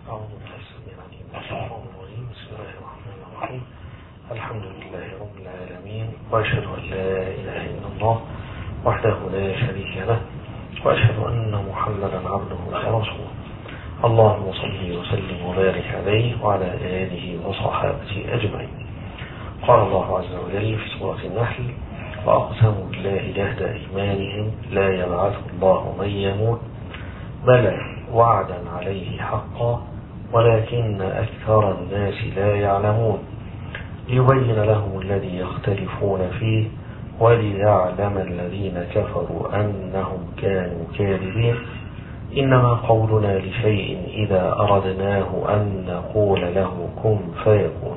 أعوذ بالله السميع العليم من الشيطان الرجيم. بسم الله الرحمن الرحيم. الحمد لله رب العالمين، وأشهد أن لا إله إلا الله وحده لا شريك له، وأشهد أن محمدا عبده ورسوله. اللهم صل وسلم وبارك عليه وعلى آله وصحابته أجمعين. قال الله عز وجل في سورة النحل: وأقسموا بالله جهد أيمانهم لا يبعث الله من يموت بلى وعدا عليه حقا ولكن أكثر الناس لا يعلمون ليبين لهم الذي يختلفون فيه وليعلم الذين كفروا أنهم كانوا كاذبين. إنما قولنا لشيء إذا أردناه أن نقول له كن فيكون.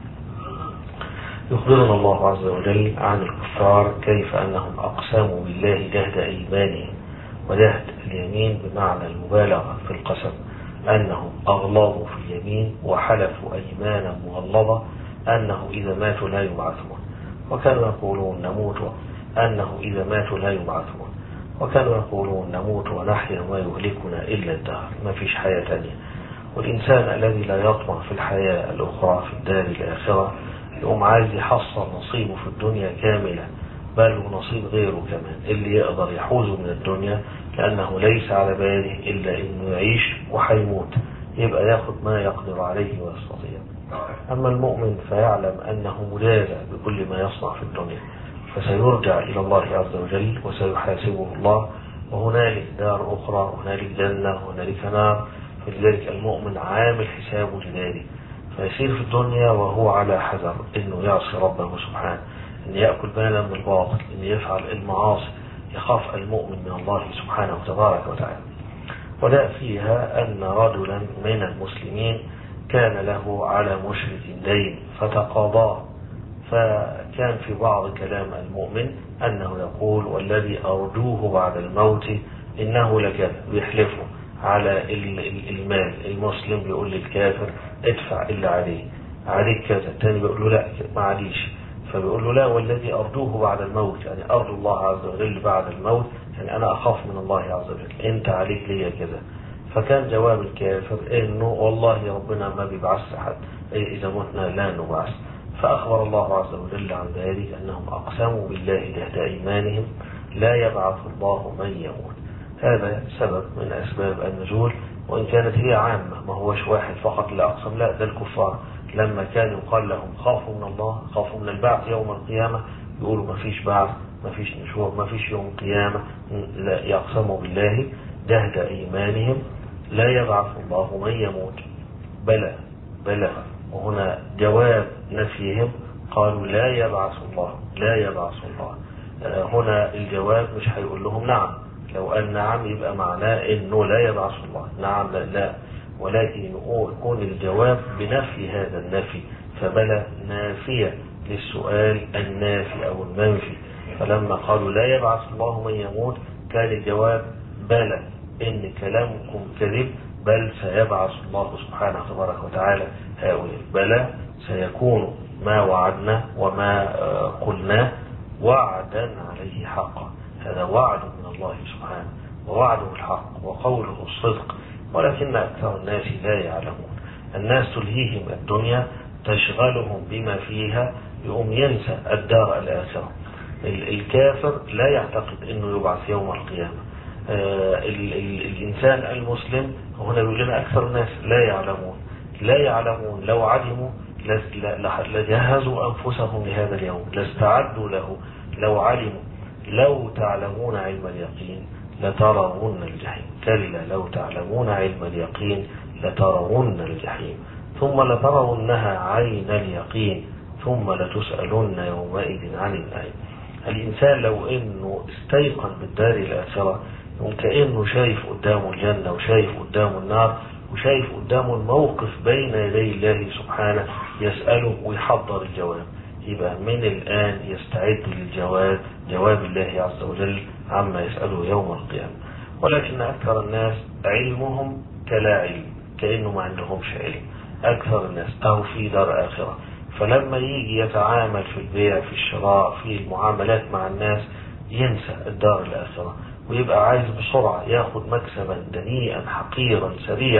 يخبرنا الله عز وجل عن الكفار كيف أنهم أقسموا بالله جهد أيمانهم، وجهد اليمين بمعنى المبالغة في القسم، أنهم أغلظوا في اليمين وحلفوا أيمانا مغلظة أنه إذا ماتوا لا يبعثون، وكانوا يقولون نموت أنه إذا ماتوا لا يبعثون، وكانوا يقولون نموت ونحيا وما يهلكنا إلا الدهر، ما فيش حياة تانية. والإنسان الذي لا يطمع في الحياة الأخرى في الدار الآخرة يقوم عايز يحصل نصيبه في الدنيا كاملة، بل ونصيب غيره كمان اللي يقدر يحوزه من الدنيا، لأنه ليس على باله إلا إنه يعيش وحيموت، يبقى ياخد ما يقدر عليه ويستطيع. أما المؤمن فيعلم أنه مجازى بكل ما يصنع في الدنيا، فسيرجع إلى الله عز وجل وسيحاسبه الله، وهنالك دار أخرى، هنالك جنة وهنالك نار. فلذلك المؤمن عامل حسابه لذلك، فيسير في الدنيا وهو على حذر إنه يعصي ربه سبحانه، إن يأكل مالا من الباطل، إن يفعل المعاصي، يخاف المؤمن من الله سبحانه وتبارك وتعالى. ولا فيها أن رجلا من المسلمين كان له على مشرك دين فتقاضاه، فكان في بعض كلام المؤمن أنه يقول: والذي أرجوه بعد الموت إنه لكذا، بيحلفه على المال. المسلم بيقول للكافر: ادفع إلا عليك كذا، الثاني بيقول له: لا ما عليش، فبيقول له: لا والذي أرجوه بعد الموت، يعني أرجو الله عز وجل بعد الموت، يعني أنا أخاف من الله عز وجل، أنت عليك ليا كذا. فكان جواب الكافر إنه والله ربنا ما بيبعث أحد، أي إذا متنا لا نبعث. فأخبر الله عز وجل عن ذلك أنهم أقسموا بالله جهد أيمانهم لا يبعث الله من يموت. هذا سبب من أسباب النزول، وإن كانت هي عامة، ما هوش واحد فقط اللي أقسم، لا، ده الكفار لما كان يقال لهم خافوا من الله، خافوا من البعث يوم القيامة، يقولوا ما فيش بعث، ما فيش نشور، ما فيش يوم قيامة، لا، يقسموا بالله جهد أيمانهم لا يبعث الله من يموت بلى. وهنا جواب نفيهم، قالوا لا يبعث الله. هنا الجواب مش هيقول لهم نعم، لو قال نعم يبقى معناه انه لا يبعث الله، نعم لا، ولكن يكون الجواب بنفي هذا النفي، فبلى نافية للسؤال النافي او المنفي. فلما قالوا لا يبعث الله من يموت كان الجواب بلى، ان كلامكم كذب، بل سيبعث الله سبحانه تبارك وتعالى هؤلاء. بلى سيكون ما وعدنا وما قلنا وعدا عليه حقا، هذا وعد من الله سبحانه، ووعده الحق وقوله الصدق، ولكن أكثر الناس لا يعلمون. الناس تلهيهم الدنيا، تشغلهم بما فيها، يقوم ينسى الدار الآخرة. الكافر لا يعتقد أنه يبعث يوم القيامة. الإنسان المسلم هنا يقول لنا أكثر الناس لا يعلمون. لو علموا لجهزوا أنفسهم لهذا اليوم، لاستعدوا له. لو علموا لو تعلمون علم اليقين لترون الجحيم، كلا لو تعلمون علم اليقين لترون الجحيم ثم لترونها عين اليقين ثم لتسألن يومئذ عن النعيم. الإنسان لو إنه استيقن بالدار الآخرة كأنه شايف قدامه الجنة وشايف قدامه النار وشايف قدامه الموقف بين يدي الله سبحانه، يسأله ويحضر الجواب، يبقى من الآن يستعد للجواب، جواب الله عز وجل عما يسأله يوم القيامة. ولكن أكثر الناس علمهم كلا علم، كأنه ما عندهمش علم. أكثر الناس أو في دار آخرة، فلما يجي يتعامل في البيع في الشراء في المعاملات مع الناس ينسى الدار الآخرة، ويبقى عايز بسرعة ياخد مكسبا دنيئا حقيرا سريعا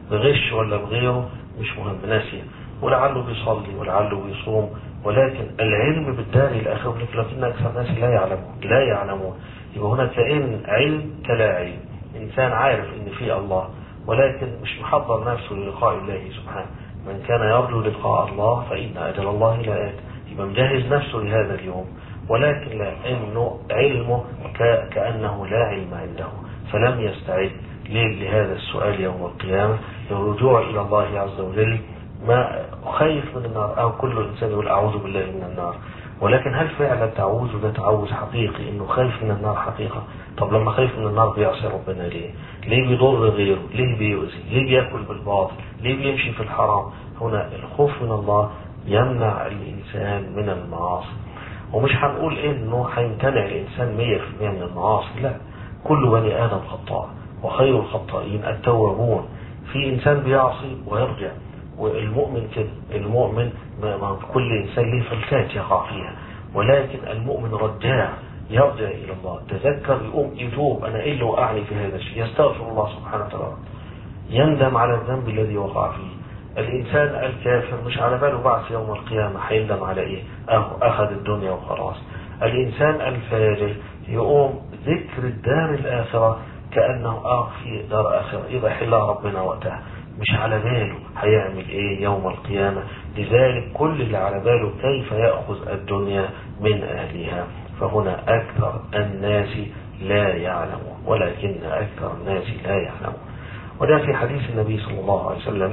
بغش ولا بغيره مش مهم، ناسية، ولعله بيصلي ولعله بيصوم، ولكن العلم بالدار الآخرة لكن أكثر الناس لا يعلمون. يبقى هنا كأن علم كلا علم، إنسان عارف إن في الله ولكن مش محضر نفسه للقاء الله سبحانه. من كان يرجو لقاء الله فإن أجل الله لآت، يبقى مجهز نفسه لهذا اليوم، ولكن لا إنه علمه كأنه لا علم عنده، فلم يستعد لهذا السؤال يوم القيامة، الرجوع إلى الله عز وجل. ما خايف من النار، أو كل إنسان يقول أعوذ بالله من النار، ولكن هل فعلا تعوذ ده تعوذ حقيقي إنه خايف من النار حقيقة؟ طب لما خايف من النار بيعصي ربنا ليه؟ ليه بيضر غيره؟ ليه بيؤذي؟ ليه بيأكل بالباطل؟ ليه بيمشي في الحرام؟ هنا الخوف من الله يمنع الإنسان من المعاصي. ومش هنقول إنه هيمتنع الإنسان 100% من المعاصي، لا، كل بني آدم خطاء وخير الخطائين التوابون. في إنسان بيعصي ويرجع، والمؤمن كده، المؤمن كل إنسان له فلتات يقع فيها، ولكن المؤمن رجاع يرجع إلى الله، تذكر يقوم يتوب، أنا إيه اللي وقعني في هذا الشيء، يستغفر الله سبحانه وتعالى، يندم على الذنب الذي وقع فيه. الإنسان الكافر مش على باله بعث يوم القيامة، هيندم على إيه؟ أخذ الدنيا وخلاص. الإنسان الفاجر يقوم ذكر الدار الآخرة كأنه في دار آخرة، يبقى حلها ربنا وقتها، مش على باله هيعمل ايه يوم القيامة. لذلك كل اللي على باله كيف يأخذ الدنيا من أهلها. فهنا أكثر الناس لا يعلمون، ولكن أكثر الناس لا يعلمون. وده في حديث النبي صلى الله عليه وسلم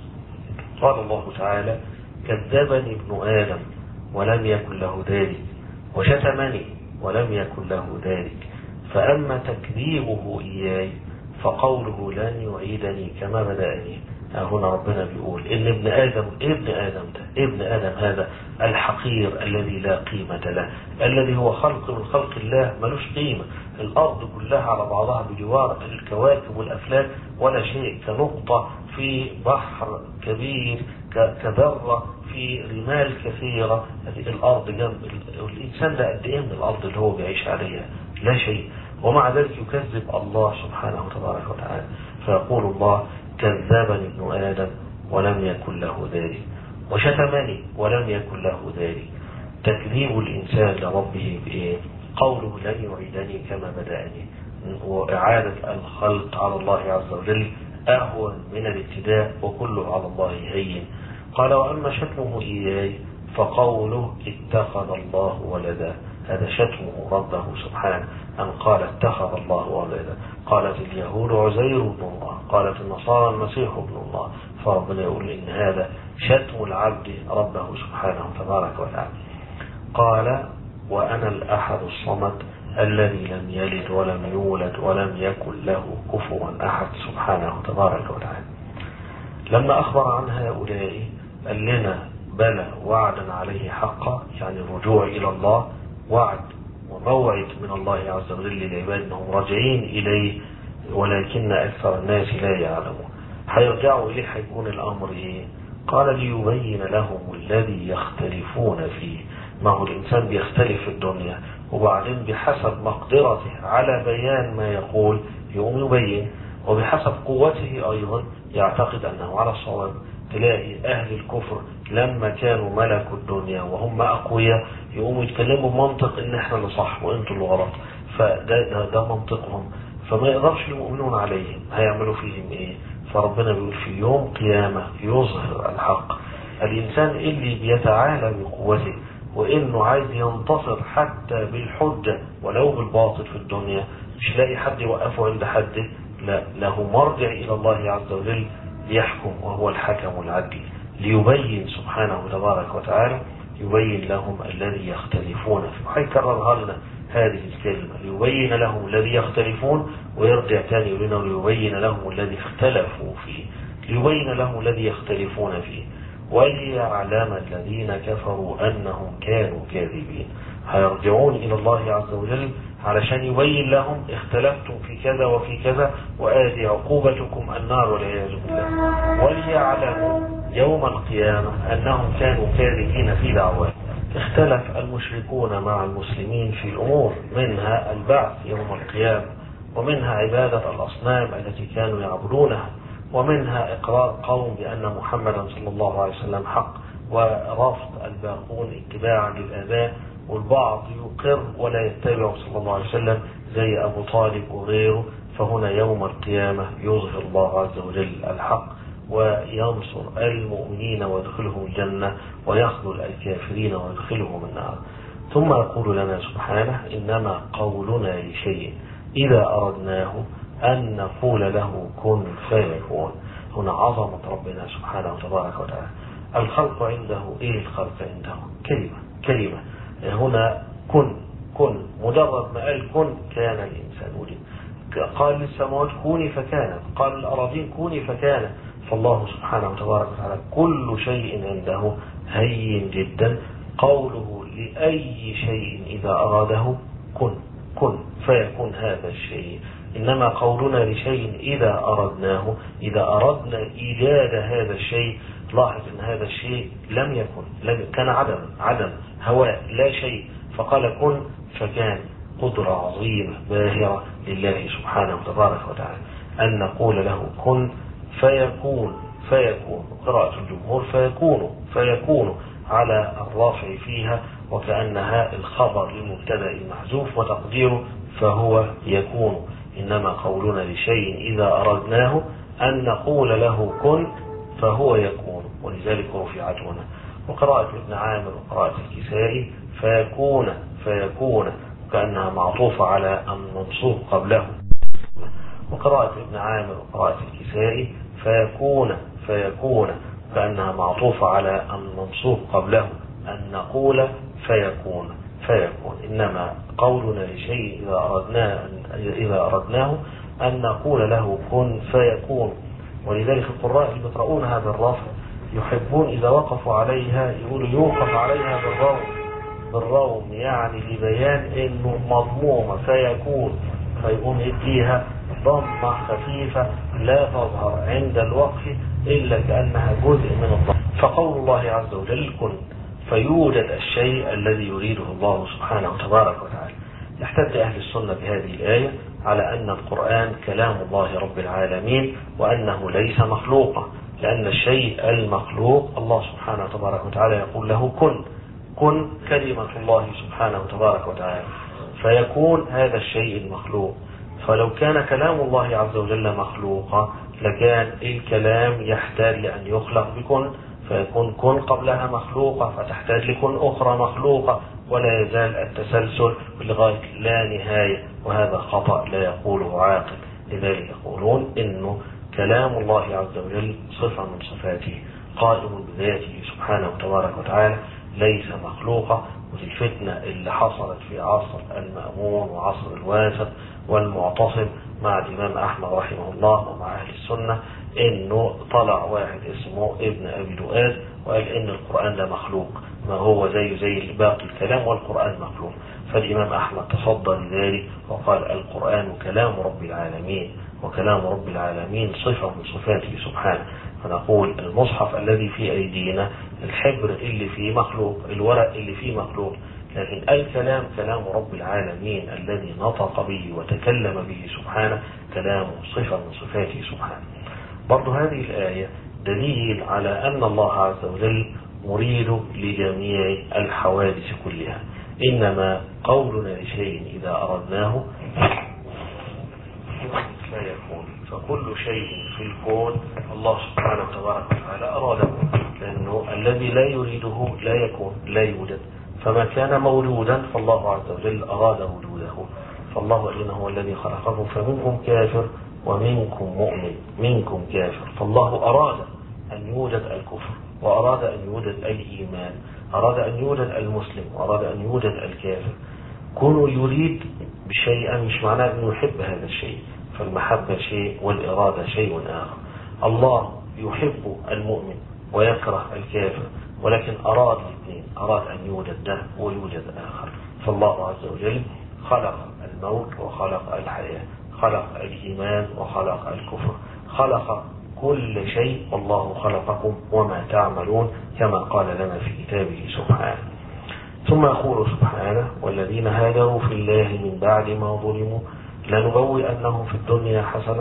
قال الله تعالى: كذبني ابن آدم ولم يكن له ذلك، وشتمني ولم يكن له ذلك، فأما تكذيبه إياي فقوله لن يعيدني كما بدأني. هنا ربنا بيقول إن ابن آدم ده ابن آدم هذا الحقير الذي لا قيمة له، الذي هو خلق من خلق الله ملوش قيمة، الأرض كلها على بعضها بجوار الكواكب والأفلاك ولا شيء، كنقطة في بحر كبير، كذرة في رمال كثيرة. الأرض جنب الإنسان ده قد إيه من الأرض اللي هو بيعيش عليها؟ لا شيء. ومع ذلك يكذب الله سبحانه وتعالى، فيقول الله: كذبني ابن آدم ولم يكن له ذلك، وشتمني ولم يكن له ذلك. تكذيب الإنسان لربه بإيه؟ قوله لن يعيدني كما بدأني، وإعادة الخلق على الله عز وجل أهون من الابتداء، وكله على الله هين. قال: وأما شتمه إياي فقوله اتخذ الله ولدا، هذا شتمه ربه سبحانه، أن قال اتخذ الله ولدا. قالت اليهود عزير ابن الله، قالت النصارى المسيح ابن الله، فربنا يقول إن هذا شتم العبد ربه سبحانه تبارك وتعالى. قال: وأنا الأحد الصمد الذي لم يلد ولم يولد ولم يكن له كفوا أحد سبحانه تبارك وتعالى. لما أخبر عن هؤلاء قال لنا: بلى وعدا عليه حقا، يعني الرجوع إلى الله وعد وموعد من الله عز وجل للعباد أنهم راجعين إليه، ولكن أكثر الناس لا يعلمون. هيرجعوا إليه، هيكون الأمر إيه؟ قال: ليبين لهم الذي يختلفون فيه. ما هو الإنسان بيختلف في الدنيا، وبعدين بحسب مقدرته على بيان ما يقول يقوم يبين، وبحسب قوته أيضا يعتقد أنه على الصواب. تلاقي أهل الكفر لما كانوا ملكوا الدنيا وهم أقوياء يقوموا يتكلموا بمنطق إن إحنا اللي صح وإنتوا اللي غلط، فده منطقهم، فما يقدرش المؤمنون عليهم، هيعملوا فيهم إيه؟ فربنا بيقول في يوم قيامة يظهر الحق. الإنسان اللي بيتعالى بقوته وإنه عايز ينتصر حتى بالحجة ولو بالباطل في الدنيا، مش لاقي حد يوقفه عند حد، لا، له مرجع إلى الله عز وجل يحكم، وهو الحكم العدل، ليبين سبحانه تبارك وتعالى، يبين لهم الذي يختلفون فيه. هيكررها لنا هذه الكلمة: ليبين لهم الذي يختلفون، ويرجع تاني يقول لنا: ليبين لهم الذي اختلفوا فيه، ليبين لهم الذي يختلفون فيه، وليعلم الذين كفروا أنهم كانوا كاذبين. هيرجعون إلى الله عز وجل علشان يبين لهم: اختلفتم في كذا وفي كذا، وآتي عقوبتكم النار والعياذ بالله. وليعلموا يوم القيامة أنهم كانوا كاذبين في دعواهم. اختلف المشركون مع المسلمين في الأمور، منها البعث يوم القيامة، ومنها عبادة الأصنام التي كانوا يعبدونها، ومنها إقرار قوم بأن محمدا صلى الله عليه وسلم حق، ورفض الباقون اتباعا للآباء، والبعض يقر ولا يتبع صلى الله عليه وسلم زي أبو طالب وغيره. فهنا يوم القيامة يظهر الله عز وجل الحق وينصر المؤمنين ويدخلهم الجنة، ويخذل الكافرين ويدخلهم النار. ثم يقول لنا سبحانه: إنما قولنا لشيء إذا أردناه أن نقول له كن فيكون. هنا عظمة ربنا سبحانه وتبارك وتعالى. الخلق عنده إيه؟ الخلق عنده كلمة. هنا كن مجرد ما قال كن كان الإنسان وجد. قال للسماوات كوني فكانت، قال للأراضين كوني فكانت. فالله سبحانه وتبارك وتعالى كل شيء عنده هين جدا. قوله لأي شيء إذا أراده كن فيكون هذا الشيء. إنما قولنا لشيء إذا أردناه، إذا أردنا إيجاد هذا الشيء. لاحظ أن هذا الشيء لم يكن، كان عدم هواء لا شيء، فقال كن فكان. قدرة عظيمة باهرة لله سبحانه وتبارك وتعالى أن نقول له كن فيكون. قراءة الجمهور فيكون على الرافع فيها، وكأنها الخبر لمبتدأ محذوف وتقديره فهو يكون. إنما قولنا لشيء إذا أردناه أن نقول له كن فهو يكون، ولذلك رفعت هنا. وقراءة ابن عامر وقراءة الكسائي فيكون كأنها معطوفة على المنصوب قبله. وقراءة ابن عامر وقراءة الكسائي فيكون كأنها معطوفة على المنصوب قبله، أن نقول فيكون. إنما قولنا لشيء إذا أردناه أن نقول له كن فيكون. ولذلك القراء اللي بيقرؤون بالرفع يحبون إذا وقفوا عليها يقولوا يوقف عليها بالروم، يعني لبيان انه مضمومة فيكون، فيقوم يديها ضمة خفيفة لا تظهر عند الوقف إلا كأنها جزء من الضم. فقول الله عز وجل كن فيوجد الشيء الذي يريده الله سبحانه وتبارك وتعالى. يحتج أهل السنة بهذه الآية على أن القرآن كلام الله رب العالمين، وأنه ليس مخلوقا، لأن الشيء المخلوق الله سبحانه وتبارك وتعالى يقول له كن كلمة الله سبحانه وتبارك وتعالى، فيكون هذا الشيء المخلوق. فلو كان كلام الله عز وجل مخلوقا لكان الكلام يحتاج لأن يخلق بكن، فيكون كن قبلها مخلوقة فتحتاج لكن أخرى مخلوقة، ولا يزال التسلسل لغاية لا نهاية، وهذا خطأ لا يقوله عاقل. لذلك يقولون إنه كلام الله عز وجل صفة من صفاته قائم بذاته سبحانه وتبارك وتعالى، ليس مخلوقة. ودي الفتنة اللي حصلت في عصر المأمون وعصر الواسط والمعتصم مع الإمام أحمد رحمه الله ومع أهل السنة، إنه طلع واحد اسمه ابن أبي دؤاد وقال إن القرآن ده مخلوق، ما هو زي باقي الكلام والقرآن مخلوق. فالإمام أحمد تصدى لذلك وقال القرآن كلام رب العالمين، وكلام رب العالمين صفة من صفاته سبحانه. فنقول المصحف الذي في أيدينا الحبر اللي فيه مخلوق، الورق اللي فيه مخلوق، لكن الكلام كلام رب العالمين الذي نطق به وتكلم به سبحانه، كلام صفة من صفاته سبحانه. برضو هذه الآية دليل على أن الله عز وجل مريد لجميع الحوادث كلها. إنما قولنا لشيء إذا أردناه لا يكون. فكل شيء في الكون الله سبحانه وتبارك وتعالى أراده، لأنه الذي لا يريده لا يكون، لا يوجد. فما كان موجودا فالله عز وجل أراد وجوده. فالله إنه هو الذي خلقكم فمنكم كافر ومنكم مؤمن، منكم كافر. فالله أراد أن يوجد الكفر، وأراد أن يوجد الإيمان، أراد أن يوجد المسلم، وأراد أن يوجد الكافر. كونه يريد بشيء مش معناه أنه يحب هذا الشيء، فالمحبة شيء والإرادة شيء آخر. الله يحب المؤمن ويكره الكافر، ولكن أراد الاثنين، أراد أن يوجد ده ويوجد آخر. فالله عز وجل خلق الموت وخلق الحياة، خلق الإيمان وخلق الكفر، خلق كل شيء. والله خلقكم وما تعملون كما قال لنا في كتابه سبحانه. ثم يقول سبحانه والذين هاجروا في الله من بعد ما ظلموا لنبوئنهم في الدنيا حسنة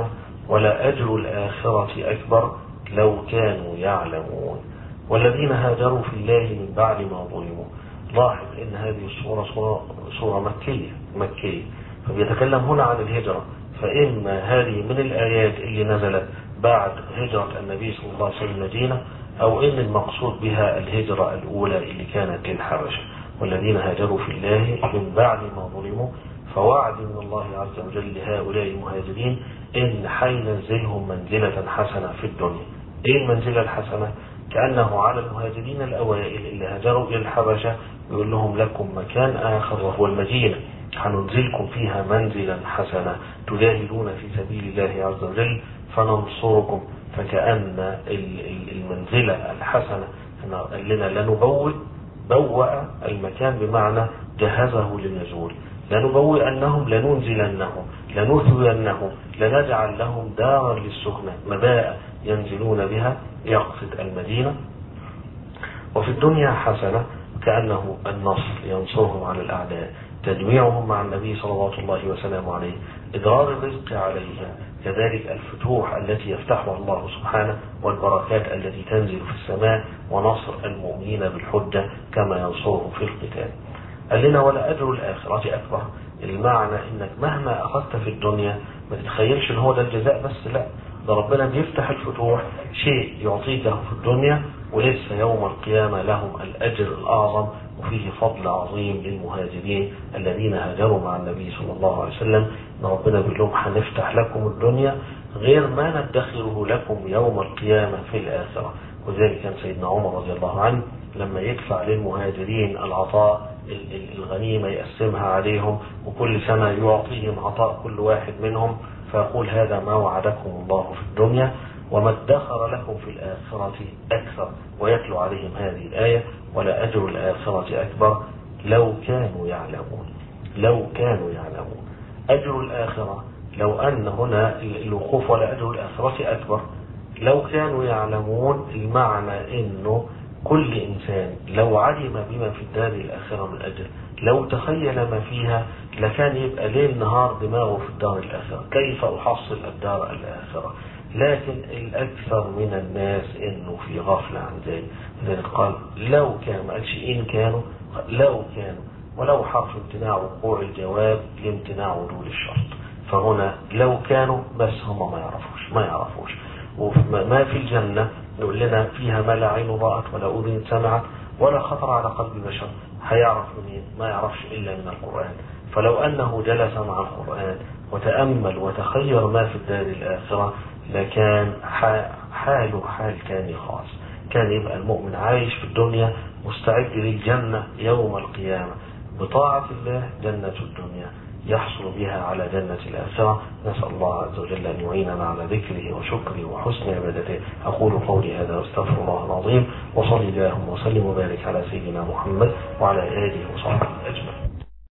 ولا أجر الآخرة أكبر لو كانوا يعلمون. والذين هاجروا في الله من بعد ما ظلموا. لاحظ ان هذه السورة سورة مكية، فبيتكلم هنا عن الهجرة، فإما هذه من الآيات اللي نزلت بعد هجرة النبي صلى الله عليه وسلم المدينة، أو إن المقصود بها الهجرة الأولى اللي كانت للحبشة. والذين هاجروا في الله من بعد ما ظلموا، فوعد من الله عز وجل لهؤلاء المهاجرين إن حينزلهم منزلة حسنة في الدنيا. إيه المنزلة الحسنة؟ كأنه على المهاجرين الأوائل اللي هاجروا إلى الحبشة يقول لهم لكم مكان آخر وهو المدينة، هننزلكم فيها منزلا حسنة تجاهدون في سبيل الله عز وجل فننصركم. فكأن المنزلة الحسنة قال لنا بوأ المكان بمعنى جهزه للنزول، لنبوئنهم لننزلنهم لنثوينهم لنجعل لهم دارا للسكنة مباء ينزلون بها، يقصد المدينة. وفي الدنيا حسنة كأنه النصر ينصرهم على الأعداء، تجميعهم مع النبي صلى الله وسلم عليه، إدرار الرزق عليهم، كذلك الفتوح التي يفتحها الله سبحانه والبركات التي تنزل في السماء، ونصر المؤمنين بالحجة كما ينصرهم في القتال. قال لنا ولا أجر الآخرة أكبر. المعنى إنك مهما أخذت في الدنيا ما تتخيلش إن هو ده الجزاء بس، لا، ده ربنا بيفتح الفتوح، شيء يعطيك في الدنيا ولسه يوم القيامة لهم الأجر الأعظم، وفيه فضل عظيم للمهاجرين الذين هاجروا مع النبي صلى الله عليه وسلم. إن ربنا بيقول لهم هنفتح لكم الدنيا غير ما ندخره لكم يوم القيامة في الآخرة. وذلك كان سيدنا عمر رضي الله عنه لما يدفع للمهاجرين العطاء الغنيمة يقسمها عليهم، وكل سنة يعطيهم عطاء كل واحد منهم، فيقول هذا ما وعدكم الله في الدنيا وما ادخر لكم في الآخرة أكثر، ويتلو عليهم هذه الآية ولا أجر الآخرة أكبر لو كانوا يعلمون. لو كانوا يعلمون أجر الآخرة، لو أن هنا الوقوف ولا أجر الآخرة أكبر لو كانوا يعلمون، المعنى إنه كل إنسان لو علم بما في الدار الآخرة من أجل، لو تخيل ما فيها، لكان يبقى ليل نهار دماغه في الدار الآخرة، كيف أحصل الدار الآخرة. لكن الأكثر من الناس إنه في غفلة عن ذلك. لذلك قال لو كان، ما قالش إن كانوا، لو كانوا، ولو حرف امتناع وقوع الجواب لامتناع وجود الشرط. فهنا لو كانوا، بس هم ما يعرفوش. وما في الجنة نقول لنا فيها ما لا عين رأت ولا أذن سمعت ولا خطر على قلب بشر، هيعرف منين؟ ما يعرفش إلا من القرآن. فلو أنه جلس مع القرآن وتأمل وتخير ما في الدار الآخرة، لكان حاله حال تاني خاص. كان يبقى المؤمن عايش في الدنيا مستعد للجنة يوم القيامة بطاعة الله، جنة الدنيا يحصل بها على جنة الآخرة. نسأل الله عز وجل أن يعيننا على ذكره وشكره وحسن عبادته. أقول قولي هذا واستغفر الله العظيم، وصلي اللهم وسلم وبارك على سيدنا محمد وعلى آله وصحبه أجمعين.